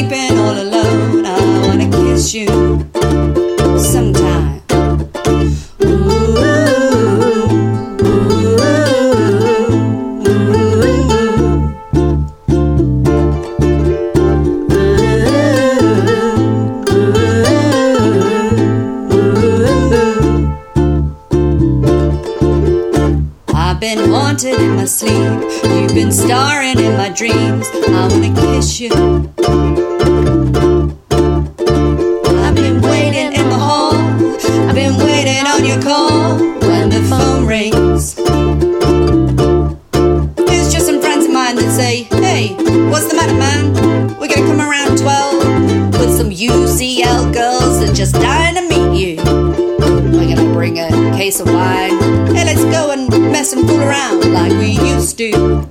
sleeping all alone. I wanna kiss you sometime. I've been haunted in my sleep. You've been starring in my dreams. I wanna kiss you. I've been waiting in the hall. I've been waiting on your call. When the phone rings, it's just some friends of mine that say, hey, what's the matter, man? We're gonna come around 12 with some UCL girls that just dying to meet you. We're gonna bring a case of wine. Hey, let's go and mess and fool around like we used to.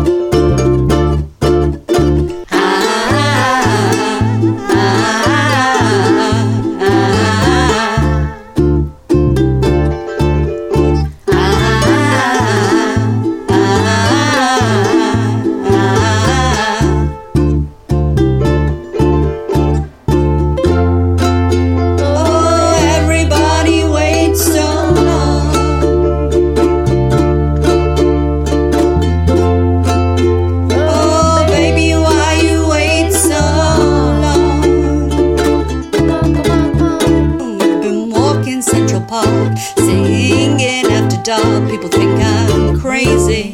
Park, singing after dark. People think I'm crazy,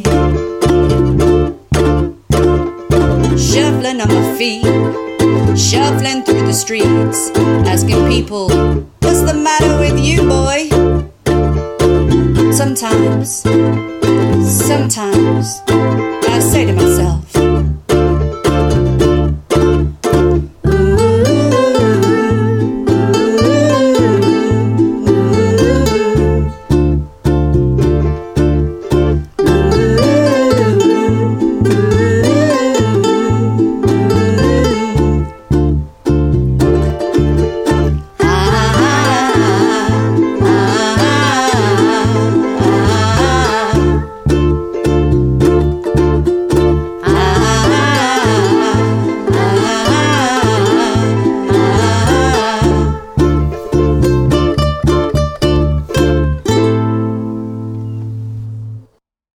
shuffling on my feet, shuffling through the streets, asking people, what's the matter with you, boy? Sometimes I say to myself,